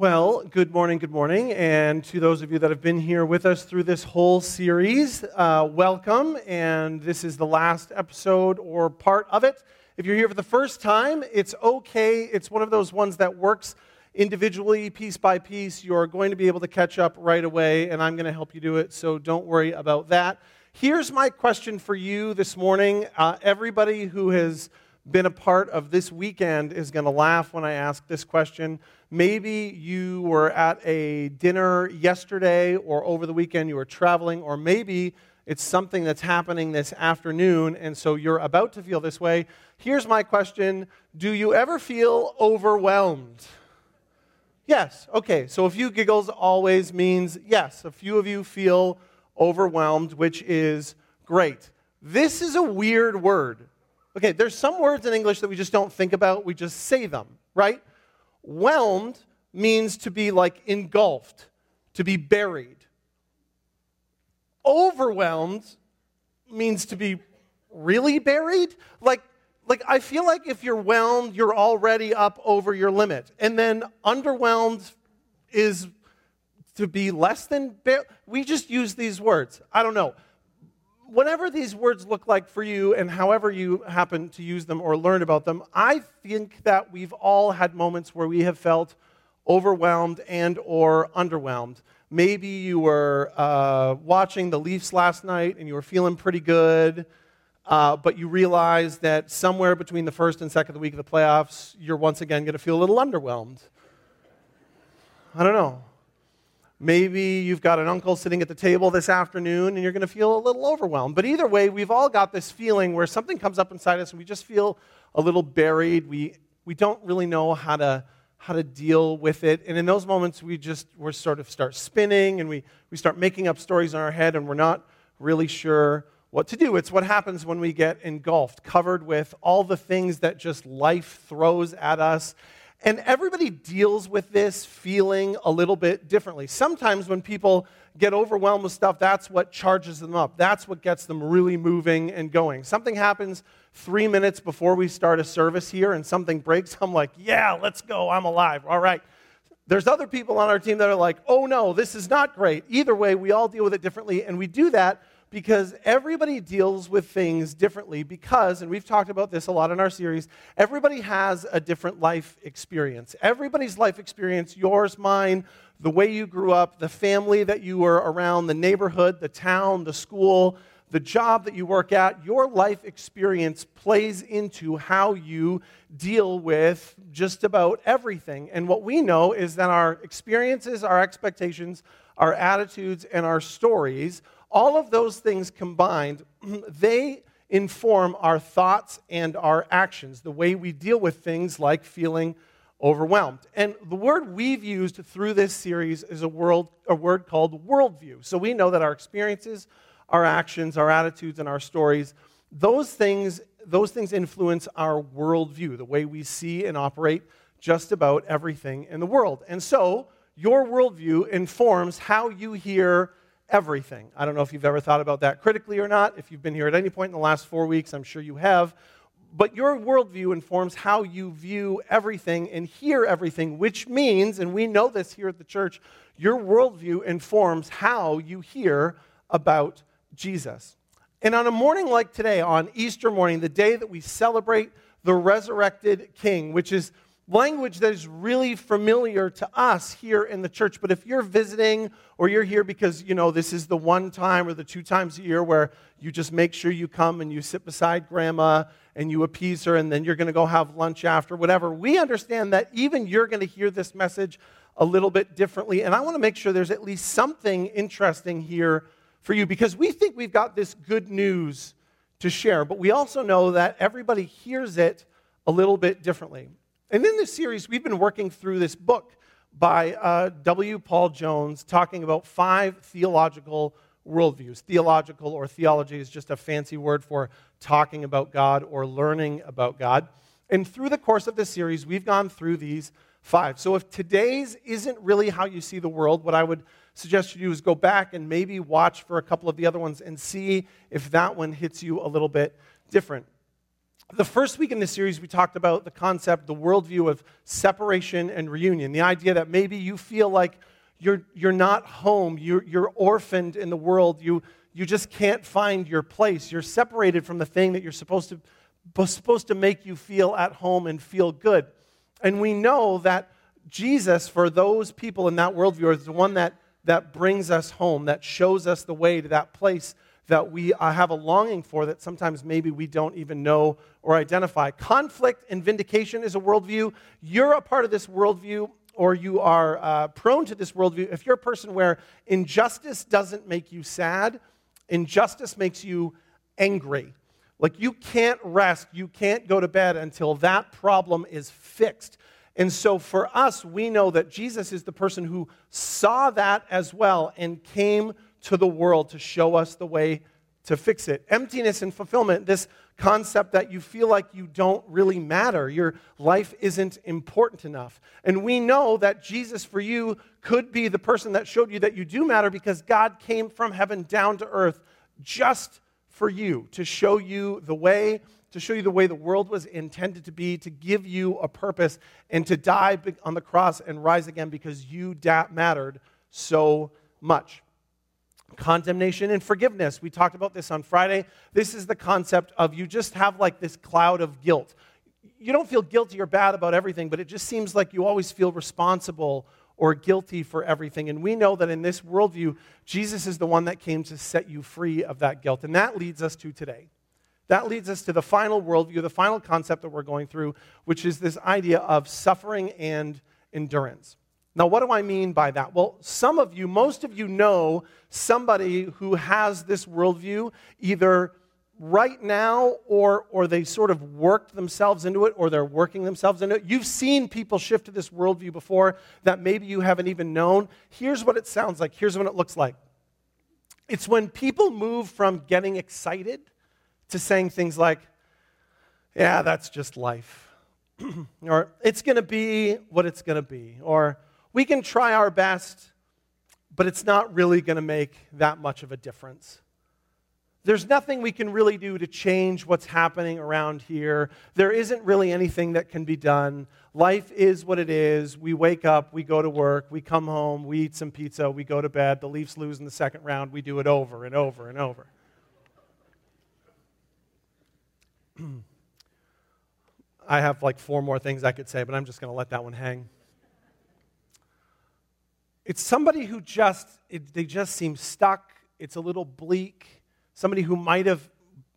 Well, good morning, and to those of you that have been here with us through this whole series, welcome, and this is the last episode or part of it. If you're here for the first time, it's okay. It's one of those ones that works individually, piece by piece. You're going to be able to catch up right away, and I'm going to help you do it, so don't worry about that. Here's my question for you this morning. Everybody who has been a part of this weekend is going to laugh when I ask this question. Maybe you were at a dinner yesterday or over the weekend, you were traveling, or maybe it's something that's happening this afternoon, and so you're about to feel this way. Here's my question. Do you ever feel overwhelmed? Yes. Okay, so a few giggles always means yes. A few of you feel overwhelmed, which is great. This is a weird word. Okay, there's some words in English that we just don't think about, we just say them, right? Whelmed means to be like engulfed, to be buried. Overwhelmed means to be really buried. Like I feel like if you're whelmed, you're already up over your limit. And then underwhelmed is to be less than we just use these words. I don't know. Whatever these words look like for you and however you happen to use them or learn about them, I think that we've all had moments where we have felt overwhelmed and or underwhelmed. Maybe you were watching the Leafs last night and you were feeling pretty good, but you realized that somewhere between the first and second week of the playoffs, you're once again going to feel a little underwhelmed. I don't know. Maybe you've got an uncle sitting at the table this afternoon and you're going to feel a little overwhelmed. But either way, we've all got this feeling where something comes up inside us and we just feel a little buried. We don't really know how to deal with it. And in those moments, we sort of start spinning and we start making up stories in our head and we're not really sure what to do. It's what happens when we get engulfed, covered with all the things that just life throws at us. And everybody deals with this feeling a little bit differently. Sometimes when people get overwhelmed with stuff, that's what charges them up. That's what gets them really moving and going. Something happens 3 minutes before we start a service here and something breaks. I'm like, yeah, let's go. I'm alive. All right. There's other people on our team that are like, oh no, this is not great. Either way, we all deal with it differently. And we do that because everybody deals with things differently because, and we've talked about this a lot in our series, everybody has a different life experience. Everybody's life experience, yours, mine, the way you grew up, the family that you were around, the neighborhood, the town, the school, the job that you work at, your life experience plays into how you deal with just about everything. And what we know is that our experiences, our expectations, our attitudes, and our stories, all of those things combined, they inform our thoughts and our actions, the way we deal with things like feeling overwhelmed. And the word we've used through this series is a word called worldview. So we know that our experiences, our actions, our attitudes, and our stories, those things influence our worldview, the way we see and operate just about everything in the world. And so your worldview informs how you hear everything. I don't know if you've ever thought about that critically or not. If you've been here at any point in the last 4 weeks, I'm sure you have. But your worldview informs how you view everything and hear everything, which means, and we know this here at the church, your worldview informs how you hear about Jesus. And on a morning like today, on Easter morning, the day that we celebrate the resurrected King, which is language that is really familiar to us here in the church. But if you're visiting or you're here because, this is the one time or the 2 times a year where you just make sure you come and you sit beside grandma and you appease her and then you're going to go have lunch after, whatever, we understand that even you're going to hear this message a little bit differently. And I want to make sure there's at least something interesting here for you because we think we've got this good news to share, but we also know that everybody hears it a little bit differently. And in this series, we've been working through this book by W. Paul Jones talking about 5 theological worldviews. Theological or theology is just a fancy word for talking about God or learning about God. And through the course of this series, we've gone through these 5. So if today's isn't really how you see the world, what I would suggest you do is go back and maybe watch for a couple of the other ones and see if that one hits you a little bit different. The first week in this series, we talked about the concept, the worldview of separation and reunion, the idea that maybe you feel like you're not home, you're orphaned in the world, you just can't find your place, you're separated from the thing that you're supposed to make you feel at home and feel good. And we know that Jesus, for those people in that worldview, is the one that brings us home, that shows us the way to that place that we have a longing for that sometimes maybe we don't even know or identify. Conflict and vindication is a worldview. You're a part of this worldview, or you are prone to this worldview if you're a person where injustice doesn't make you sad, injustice makes you angry. Like you can't rest, you can't go to bed until that problem is fixed. And so for us, we know that Jesus is the person who saw that as well and came to the world to show us the way to fix it. Emptiness and fulfillment, this concept that you feel like you don't really matter. Your life isn't important enough. And we know that Jesus for you could be the person that showed you that you do matter because God came from heaven down to earth just for you, to show you the way the world was intended to be, to give you a purpose, and to die on the cross and rise again because you mattered so much. Condemnation and forgiveness. We talked about this on Friday. This is the concept of you just have like this cloud of guilt. You don't feel guilty or bad about everything, but it just seems like you always feel responsible or guilty for everything. And we know that in this worldview, Jesus is the one that came to set you free of that guilt. And that leads us to today. That leads us to the final worldview, the final concept that we're going through, which is this idea of suffering and endurance. Now, what do I mean by that? Well, most of you know somebody who has this worldview either right now or they sort of worked themselves into it or they're working themselves into it. You've seen people shift to this worldview before that maybe you haven't even known. Here's what it sounds like. Here's what it looks like. It's when people move from getting excited to saying things like, yeah, that's just life. Or it's going to be what it's going to be. Or we can try our best, but it's not really going to make that much of a difference. There's nothing we can really do to change what's happening around here. There isn't really anything that can be done. Life is what it is. We wake up, we go to work, we come home, we eat some pizza, we go to bed. The Leafs lose in the second round. We do it over and over and over. I have like 4 more things I could say, but I'm just going to let that one hang. It's somebody who they just seem stuck. It's a little bleak. Somebody who might have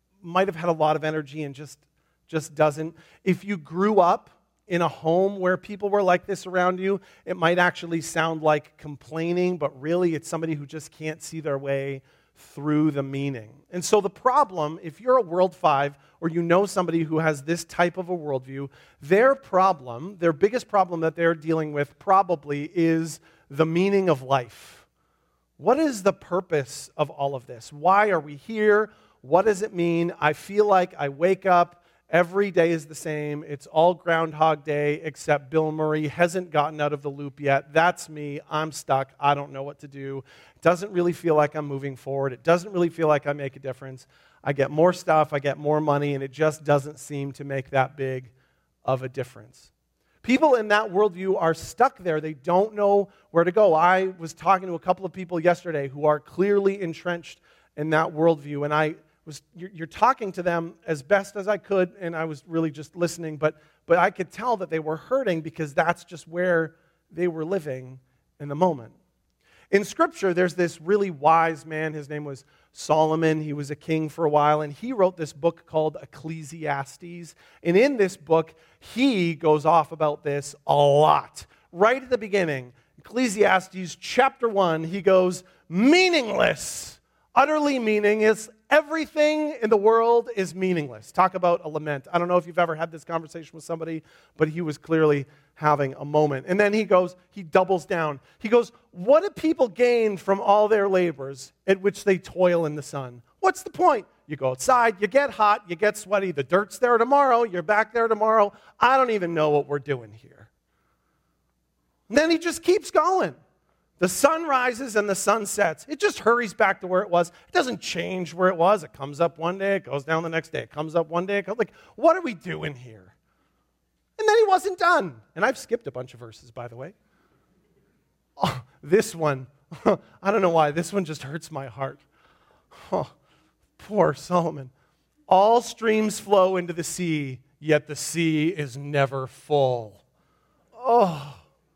had a lot of energy and just doesn't. If you grew up in a home where people were like this around you, it might actually sound like complaining, but really it's somebody who just can't see their way through the meaning. And so the problem, if you're a World 5 or you know somebody who has this type of a worldview, their biggest problem that they're dealing with probably is the meaning of life. What is the purpose of all of this? Why are we here? What does it mean? I feel like I wake up, every day is the same. It's all Groundhog Day, except Bill Murray hasn't gotten out of the loop yet. That's me. I'm stuck. I don't know what to do. It doesn't really feel like I'm moving forward. It doesn't really feel like I make a difference. I get more stuff, I get more money, and it just doesn't seem to make that big of a difference. People in that worldview are stuck there. They don't know where to go. I was talking to a couple of people yesterday who are clearly entrenched in that worldview, and you're talking to them as best as I could, and I was really just listening, but I could tell that they were hurting because that's just where they were living in the moment. In Scripture, there's this really wise man. His name was Solomon. He was a king for a while, and he wrote this book called Ecclesiastes. And in this book, he goes off about this a lot. Right at the beginning, Ecclesiastes chapter 1, he goes, meaningless, utterly meaningless. Everything in the world is meaningless. Talk about a lament. I don't know if you've ever had this conversation with somebody, but he was clearly having a moment. And then he doubles down. He goes, what do people gain from all their labors at which they toil in the sun? What's the point? You go outside, you get hot, you get sweaty, the dirt's there tomorrow, you're back there tomorrow. I don't even know what we're doing here. And then he just keeps going. The sun rises and the sun sets. It just hurries back to where it was. It doesn't change where it was. It comes up one day, it goes down the next day. It comes up one day, like, what are we doing here? And then he wasn't done. And I've skipped a bunch of verses, by the way. Oh, this one, I don't know why, this one just hurts my heart. Oh, poor Solomon. All streams flow into the sea, yet the sea is never full. Oh.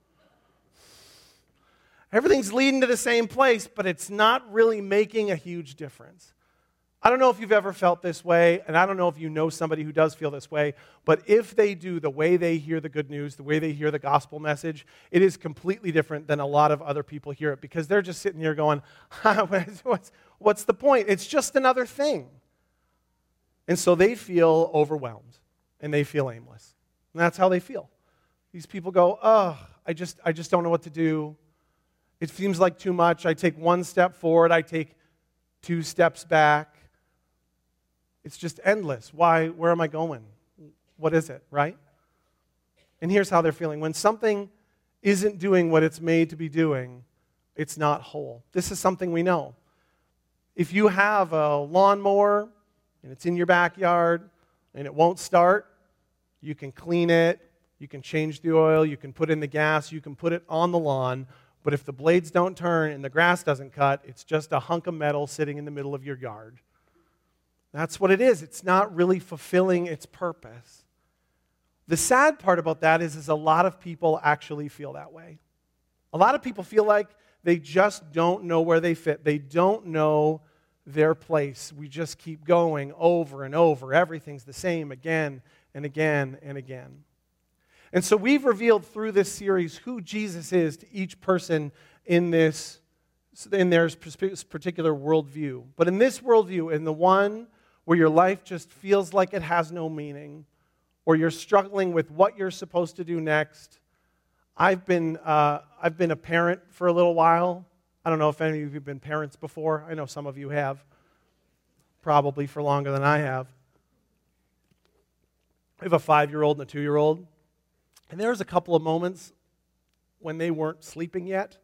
Everything's leading to the same place, but it's not really making a huge difference. I don't know if you've ever felt this way, and I don't know if you know somebody who does feel this way, but if they do, the way they hear the good news, the way they hear the gospel message, it is completely different than a lot of other people hear it, because they're just sitting here going, what's the point? It's just another thing. And so they feel overwhelmed, and they feel aimless. And that's how they feel. These people go, I just don't know what to do. It seems like too much. I take one step forward. I take 2 steps back. It's just endless. Why? Where am I going? What is it, right? And here's how they're feeling. When something isn't doing what it's made to be doing, it's not whole. This is something we know. If you have a lawnmower and it's in your backyard and it won't start, you can clean it, you can change the oil, you can put in the gas, you can put it on the lawn. But if the blades don't turn and the grass doesn't cut, it's just a hunk of metal sitting in the middle of your yard. That's what it is. It's not really fulfilling its purpose. The sad part about that is a lot of people actually feel that way. A lot of people feel like they just don't know where they fit. They don't know their place. We just keep going over and over. Everything's the same again and again and again. And so we've revealed through this series who Jesus is to each person in their particular worldview. But in this worldview, in the one where your life just feels like it has no meaning, or you're struggling with what you're supposed to do next, I've been a parent for a little while. I don't know if any of you have been parents before. I know some of you have, probably for longer than I have. I have a 5-year-old and a 2-year-old. And there was a couple of moments when they weren't sleeping yet.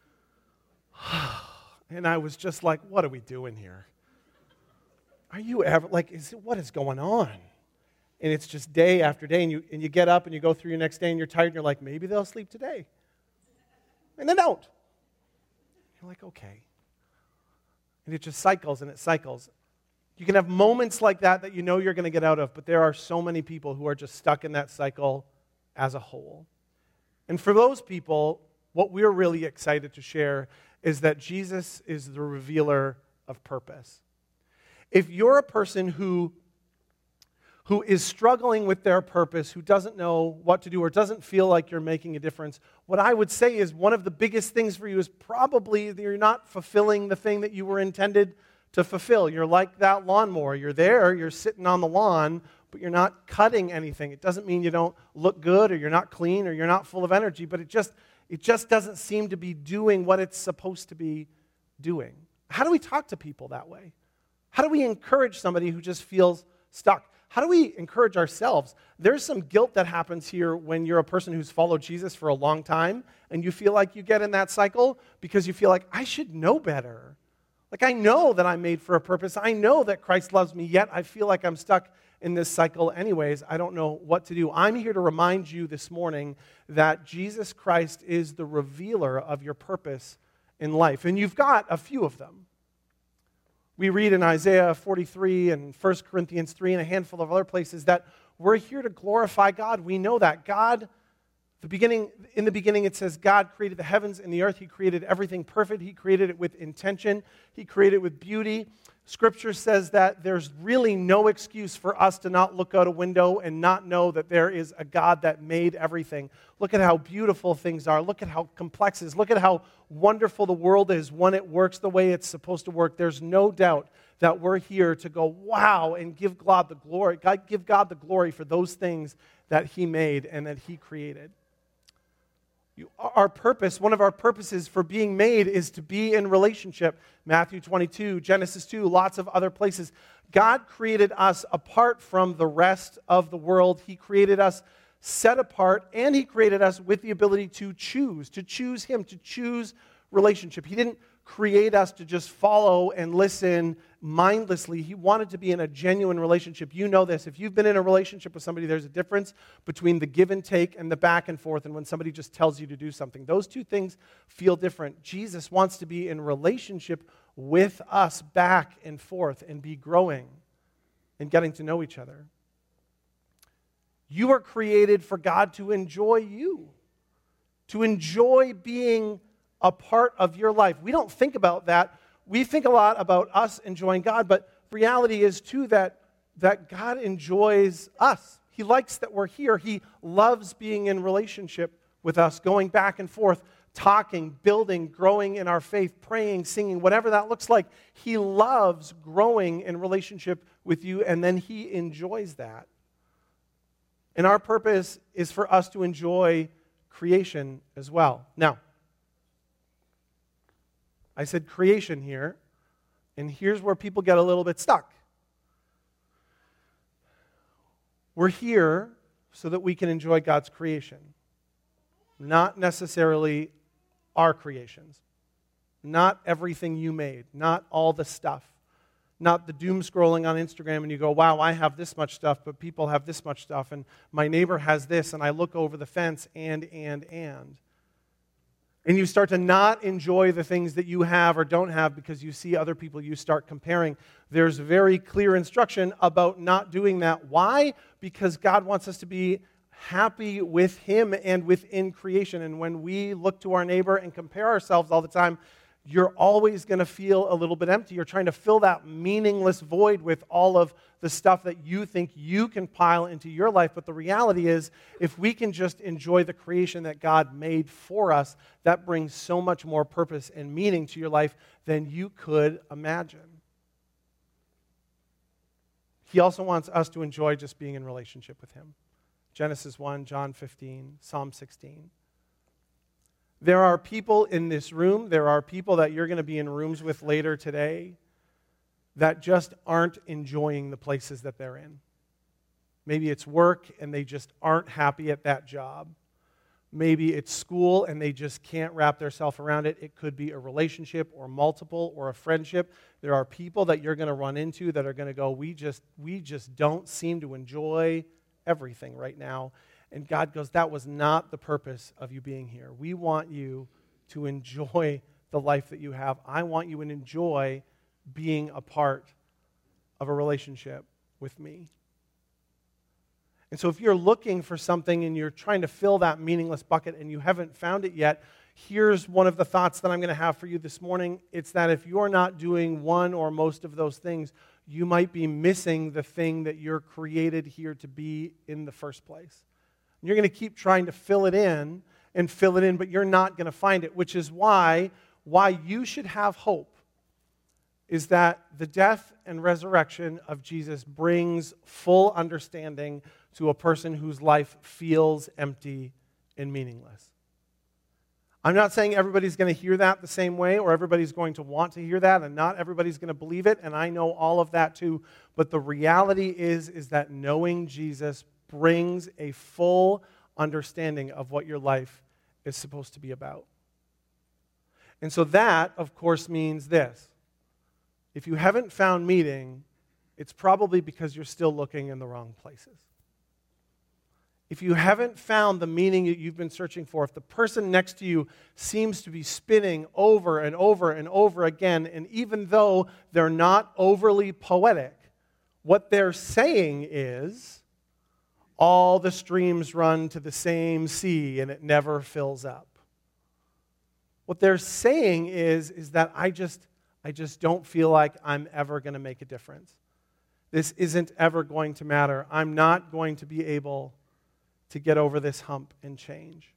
And I was just like, what are we doing here? Are you ever, what is going on? And it's just day after day, and you get up and you go through your next day and you're tired and you're like, maybe they'll sleep today. And they don't. You're like, okay. And it just cycles and it cycles. You can have moments like that you know you're going to get out of, but there are so many people who are just stuck in that cycle as a whole. And for those people, what we're really excited to share is that Jesus is the revealer of purpose. If you're a person who is struggling with their purpose, who doesn't know what to do or doesn't feel like you're making a difference, what I would say is one of the biggest things for you is probably that you're not fulfilling the thing that you were intended to fulfill. You're like that lawnmower. You're there, you're sitting on the lawn, but you're not cutting anything. It doesn't mean you don't look good or you're not clean or you're not full of energy, but it just doesn't seem to be doing what it's supposed to be doing. How do we talk to people that way? How do we encourage somebody who just feels stuck? How do we encourage ourselves? There's some guilt that happens here when you're a person who's followed Jesus for a long time and you feel like you get in that cycle because you feel like, I should know better. Like, I know that I'm made for a purpose. I know that Christ loves me, yet I feel like I'm stuck in this cycle anyways. I don't know what to do. I'm here to remind you this morning that Jesus Christ is the revealer of your purpose in life. And you've got a few of them. We read in Isaiah 43 and 1 Corinthians 3 and a handful of other places that we're here to glorify God. We know that. God, in the beginning it says, God created the heavens and the earth. He created everything perfect. He created it with intention. He created it with beauty. Scripture says that there's really no excuse for us to not look out a window and not know that there is a God that made everything. Look at how beautiful things are. Look at how complex it is. Look at how wonderful the world is when it works the way it's supposed to work. There's no doubt that we're here to go, wow, and give God the glory. Give God the glory for those things that He made and that He created. Our purpose, one of our purposes for being made is to be in relationship. Matthew 22, Genesis 2, lots of other places. God created us apart from the rest of the world. He created us set apart, and He created us with the ability to choose Him, to choose relationship. He didn't create us to just follow and listen mindlessly. He wanted to be in a genuine relationship. You know this. If you've been in a relationship with somebody, there's a difference between the give and take and the back and forth and when somebody just tells you to do something. Those two things feel different. Jesus wants to be in relationship with us back and forth and be growing and getting to know each other. You are created for God to enjoy you, to enjoy being a part of your life. We don't think about that. We think a lot about us enjoying God, but reality is too that God enjoys us. He likes that we're here. He loves being in relationship with us, going back and forth, talking, building, growing in our faith, praying, singing, whatever that looks like. He loves growing in relationship with you, and then He enjoys that. And our purpose is for us to enjoy creation as well. Now, I said creation here, and here's where people get a little bit stuck. We're here so that we can enjoy God's creation, not necessarily our creations, not everything you made, not all the stuff, not the doom scrolling on Instagram and you go, wow, I have this much stuff, but people have this much stuff, and my neighbor has this, and I look over the fence, and. And you start to not enjoy the things that you have or don't have because you see other people, you start comparing. There's very clear instruction about not doing that. Why? Because God wants us to be happy with Him and within creation. And when we look to our neighbor and compare ourselves all the time, you're always going to feel a little bit empty. You're trying to fill that meaningless void with all of the stuff that you think you can pile into your life. But the reality is, if we can just enjoy the creation that God made for us, that brings so much more purpose and meaning to your life than you could imagine. He also wants us to enjoy just being in relationship with Him. Genesis 1, John 15, Psalm 16. There are people in this room, there are people that you're going to be in rooms with later today that just aren't enjoying the places that they're in. Maybe it's work and they just aren't happy at that job. Maybe it's school and they just can't wrap themselves around it. It could be a relationship or multiple or a friendship. There are people that you're going to run into that are going to go, we just don't seem to enjoy everything right now. And God goes, that was not the purpose of you being here. We want you to enjoy the life that you have. I want you to enjoy being a part of a relationship with me. And so if you're looking for something and you're trying to fill that meaningless bucket and you haven't found it yet, here's one of the thoughts that I'm going to have for you this morning. It's that if you're not doing one or most of those things, you might be missing the thing that you're created here to be in the first place. You're going to keep trying to fill it in, but you're not going to find it, which is why you should have hope, is that the death and resurrection of Jesus brings full understanding to a person whose life feels empty and meaningless. I'm not saying everybody's going to hear that the same way or everybody's going to want to hear that, and not everybody's going to believe it, and I know all of that too, but the reality is that knowing Jesus brings a full understanding of what your life is supposed to be about. And so that, of course, means this. If you haven't found meaning, it's probably because you're still looking in the wrong places. If you haven't found the meaning that you've been searching for, if the person next to you seems to be spinning over and over and over again, and even though they're not overly poetic, what they're saying is, all the streams run to the same sea and it never fills up. What they're saying is that I just don't feel like I'm ever going to make a difference. This isn't ever going to matter. I'm not going to be able to get over this hump and change.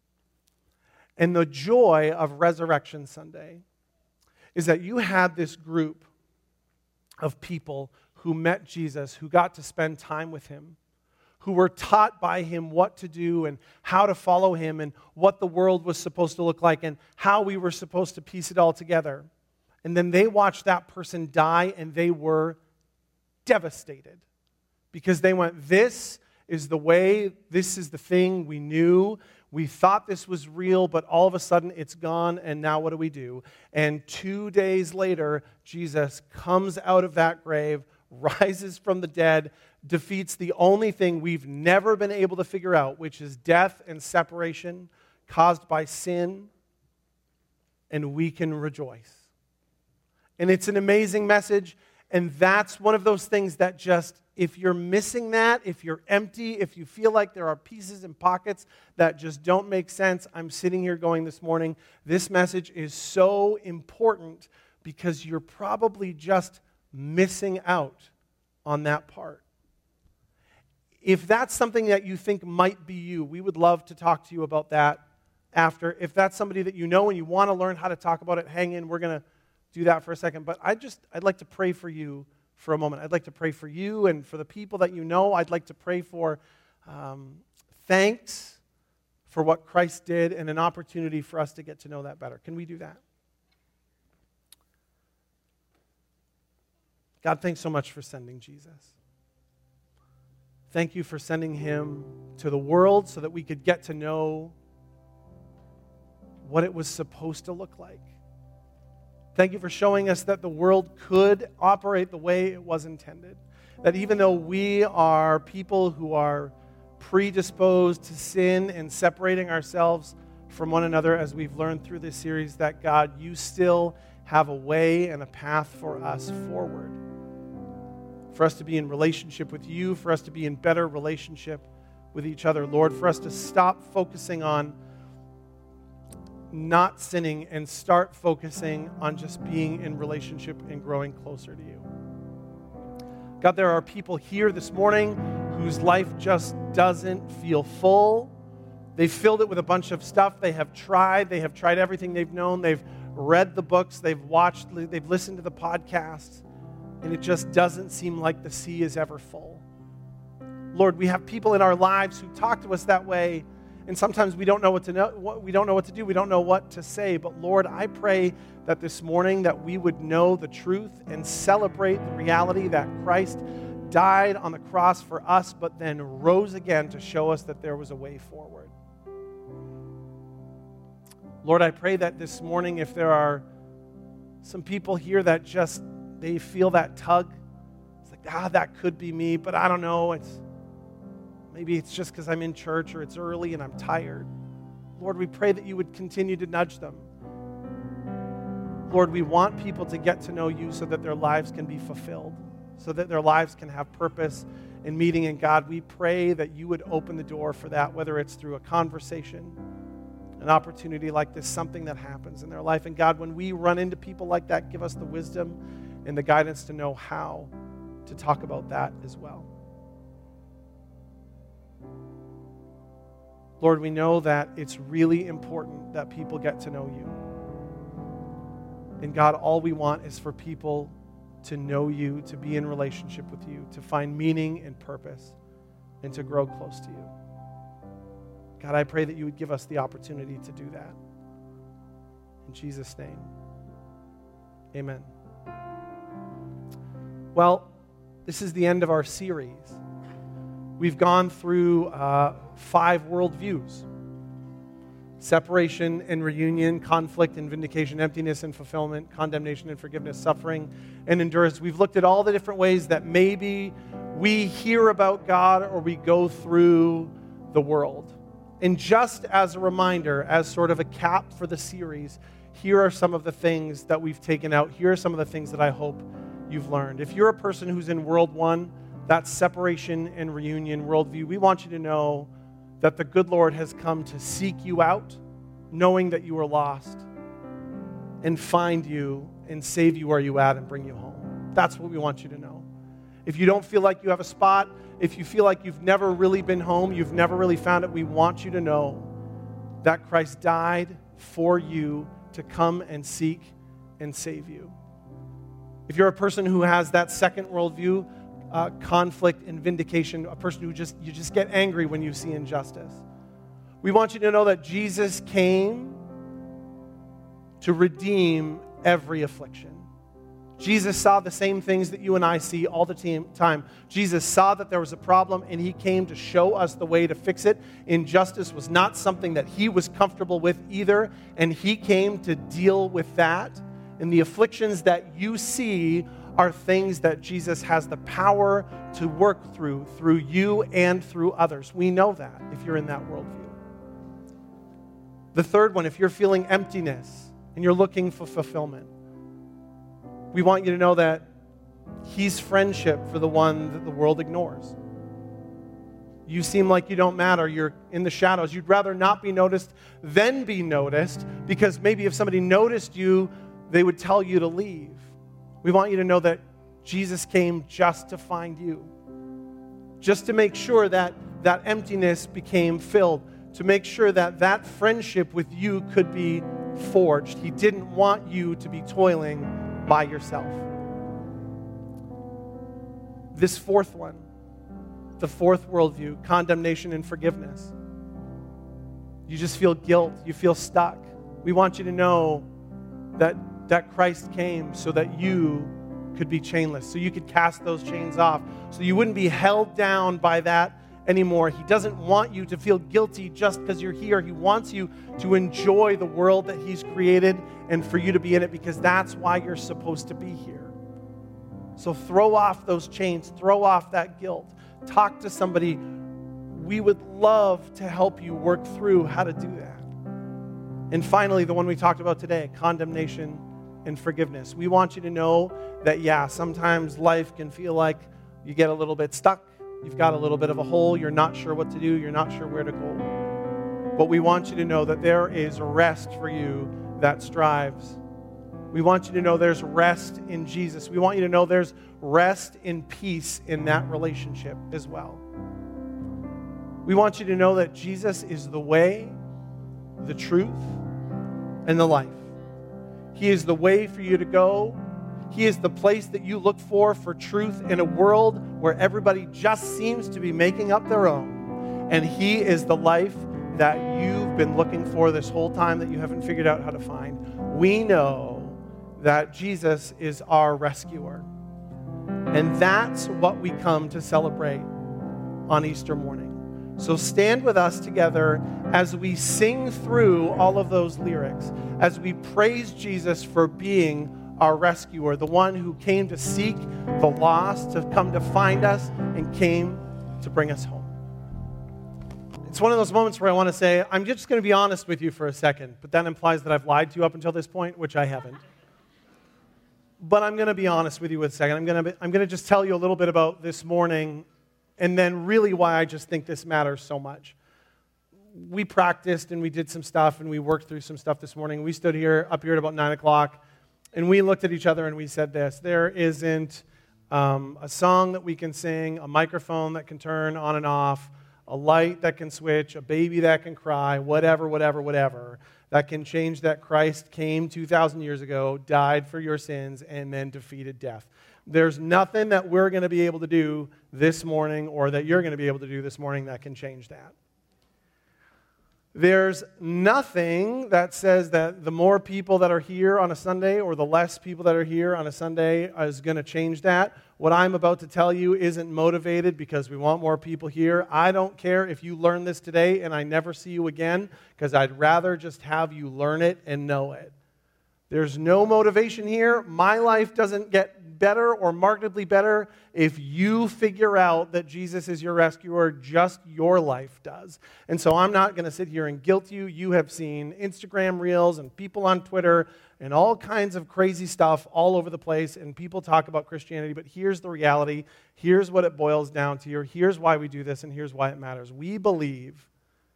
And the joy of Resurrection Sunday is that you had this group of people who met Jesus, who got to spend time with Him, who were taught by Him what to do and how to follow Him and what the world was supposed to look like and how we were supposed to piece it all together. And then they watched that person die and they were devastated because they went, this is the way, this is the thing we knew. We thought this was real, but all of a sudden it's gone, and now what do? And 2 days later, Jesus comes out of that grave, rises from the dead, defeats the only thing we've never been able to figure out, which is death and separation caused by sin, and we can rejoice. And it's an amazing message, and that's one of those things that just, if you're missing that, if you're empty, if you feel like there are pieces and pockets that just don't make sense, I'm sitting here going this morning, this message is so important because you're probably just missing out on that part. If that's something that you think might be you, we would love to talk to you about that after. If that's somebody that you know and you want to learn how to talk about it, hang in. We're going to do that for a second. But I'd like to pray for you for a moment. I'd like to pray for you and for the people that you know. I'd like to pray for thanks for what Christ did and an opportunity for us to get to know that better. Can we do that? God, thanks so much for sending Jesus. Thank you for sending him to the world so that we could get to know what it was supposed to look like. Thank you for showing us that the world could operate the way it was intended. That even though we are people who are predisposed to sin and separating ourselves from one another, as we've learned through this series, that God, you still have a way and a path for us forward. For us to be in relationship with you, for us to be in better relationship with each other. Lord, for us to stop focusing on not sinning and start focusing on just being in relationship and growing closer to you. God, there are people here this morning whose life just doesn't feel full. They've filled it with a bunch of stuff. They have tried everything they've known. They've read the books, they've watched, they've listened to the podcasts, and it just doesn't seem like the sea is ever full. Lord, we have people in our lives who talk to us that way, and sometimes we don't know what to do, we don't know what to say. But Lord, I pray that this morning that we would know the truth and celebrate the reality that Christ died on the cross for us, but then rose again to show us that there was a way forward. Lord, I pray that this morning, if there are some people here that just, they feel that tug, it's like, that could be me, but I don't know, maybe it's just because I'm in church or it's early and I'm tired. Lord, we pray that you would continue to nudge them. Lord, we want people to get to know you so that their lives can be fulfilled, so that their lives can have purpose in meeting. And God, we pray that you would open the door for that, whether it's through a conversation, an opportunity like this, something that happens in their life. And God, when we run into people like that, give us the wisdom and the guidance to know how to talk about that as well. Lord, we know that it's really important that people get to know you. And God, all we want is for people to know you, to be in relationship with you, to find meaning and purpose, and to grow close to you. God, I pray that you would give us the opportunity to do that. In Jesus' name, amen. Well, this is the end of our series. We've gone through 5 worldviews: separation and reunion, conflict and vindication, emptiness and fulfillment, condemnation and forgiveness, suffering and endurance. We've looked at all the different ways that maybe we hear about God or we go through the world. And just as a reminder, as sort of a cap for the series, here are some of the things that we've taken out. Here are some of the things that I hope you've learned. If you're a person who's in World 1, that separation and reunion worldview, we want you to know that the good Lord has come to seek you out, knowing that you are lost, and find you and save you where you're at and bring you home. That's what we want you to know. If you don't feel like you have a spot, if you feel like you've never really been home, you've never really found it, we want you to know that Christ died for you to come and seek and save you. If you're a person who has that second worldview, conflict and vindication, a person who you just get angry when you see injustice, we want you to know that Jesus came to redeem every affliction. Jesus saw the same things that you and I see all the time. Jesus saw that there was a problem, and he came to show us the way to fix it. Injustice was not something that he was comfortable with either, and he came to deal with that. And the afflictions that you see are things that Jesus has the power to work through you and through others. We know that if you're in that worldview. The third one, if you're feeling emptiness and you're looking for fulfillment, we want you to know that he's friendship for the one that the world ignores. You seem like you don't matter. You're in the shadows. You'd rather not be noticed than be noticed, because maybe if somebody noticed you, they would tell you to leave. We want you to know that Jesus came just to find you, just to make sure that that emptiness became filled, to make sure that that friendship with you could be forged. He didn't want you to be toiling by yourself. This fourth one, the fourth worldview, condemnation and forgiveness. You just feel guilt. You feel stuck. We want you to know that Christ came so that you could be chainless, so you could cast those chains off, so you wouldn't be held down by that anymore. He doesn't want you to feel guilty just because you're here. He wants you to enjoy the world that he's created and for you to be in it, because that's why you're supposed to be here. So throw off those chains. Throw off that guilt. Talk to somebody. We would love to help you work through how to do that. And finally, the one we talked about today, condemnation and forgiveness. We want you to know that, sometimes life can feel like you get a little bit stuck. You've got a little bit of a hole. You're not sure what to do. You're not sure where to go. But we want you to know that there is rest for you that strives. We want you to know there's rest in Jesus. We want you to know there's rest in peace in that relationship as well. We want you to know that Jesus is the way, the truth, and the life. He is the way for you to go. He is the place that you look for truth in a world where everybody just seems to be making up their own. And he is the life that you've been looking for this whole time that you haven't figured out how to find. We know that Jesus is our rescuer. And that's what we come to celebrate on Easter morning. So stand with us together as we sing through all of those lyrics, as we praise Jesus for being our rescuer, the one who came to seek the lost, to come to find us, and came to bring us home. It's one of those moments where I want to say, I'm just going to be honest with you for a second, but that implies that I've lied to you up until this point, which I haven't. But I'm going to be honest with you with a second. I'm going to just tell you a little bit about this morning, and then really why I just think this matters so much. We practiced, and we did some stuff, and we worked through some stuff this morning. We stood up here at about 9 o'clock, and we looked at each other and we said this: there isn't a song that we can sing, a microphone that can turn on and off, a light that can switch, a baby that can cry, whatever, that can change that Christ came 2,000 years ago, died for your sins, and then defeated death. There's nothing that we're going to be able to do this morning, or that you're going to be able to do this morning, that can change that. There's nothing that says that the more people that are here on a Sunday or the less people that are here on a Sunday is going to change that. What I'm about to tell you isn't motivated because we want more people here. I don't care if you learn this today and I never see you again, because I'd rather just have you learn it and know it. There's no motivation here. My life doesn't get better or markedly better if you figure out that Jesus is your rescuer. Just your life does. And so I'm not going to sit here and guilt you. You have seen Instagram reels and people on Twitter and all kinds of crazy stuff all over the place, and people talk about Christianity, but here's the reality. Here's what it boils down to. Here's why we do this, and here's why it matters. We believe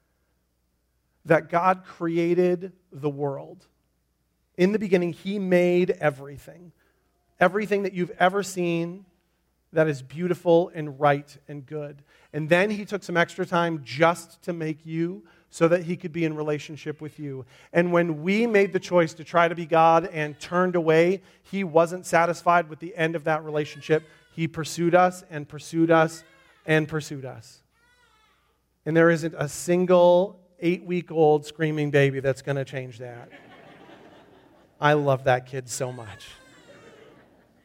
that God created the world. In the beginning, he made everything. Everything that you've ever seen that is beautiful and right and good. And then he took some extra time just to make you so that he could be in relationship with you. And when we made the choice to try to be God and turned away, he wasn't satisfied with the end of that relationship. He pursued us and pursued us and pursued us. And there isn't a single 8-week-old screaming baby that's going to change that. I love that kid so much.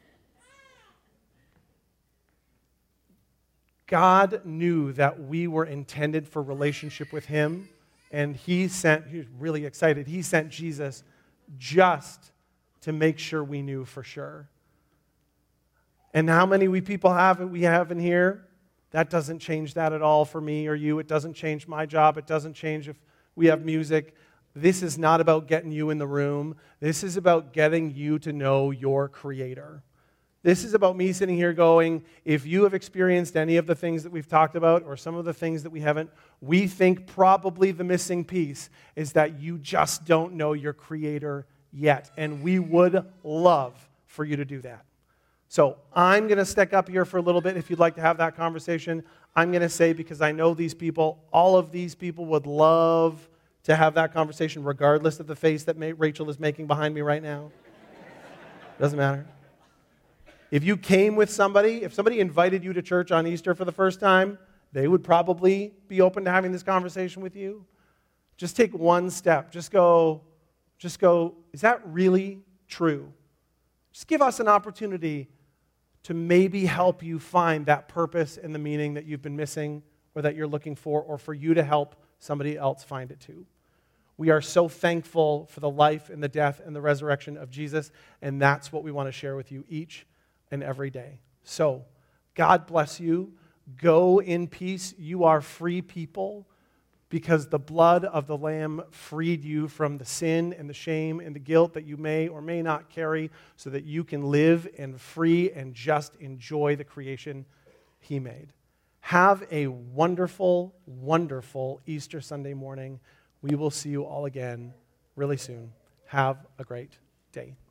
God knew that we were intended for relationship with him, and he was really excited. He sent Jesus just to make sure we knew for sure. And how many people we have in here? That doesn't change that at all for me or you. It doesn't change my job. It doesn't change if we have music. This is not about getting you in the room. This is about getting you to know your Creator. This is about me sitting here going, if you have experienced any of the things that we've talked about or some of the things that we haven't, we think probably the missing piece is that you just don't know your Creator yet. And we would love for you to do that. So I'm going to stick up here for a little bit if you'd like to have that conversation. I'm going to say, because I know these people, all of these people would love to have that conversation regardless of the face that Rachel is making behind me right now. Doesn't matter. If you came with somebody, if somebody invited you to church on Easter for the first time, they would probably be open to having this conversation with you. Just take one step. Just go, is that really true? Just give us an opportunity to maybe help you find that purpose and the meaning that you've been missing or that you're looking for, or for you to help somebody else find it too. We are so thankful for the life and the death and the resurrection of Jesus, and that's what we want to share with you each and every day. So, God bless you. Go in peace. You are free people because the blood of the Lamb freed you from the sin and the shame and the guilt that you may or may not carry, so that you can live and free and just enjoy the creation He made. Have a wonderful, wonderful Easter Sunday morning. We will see you all again really soon. Have a great day.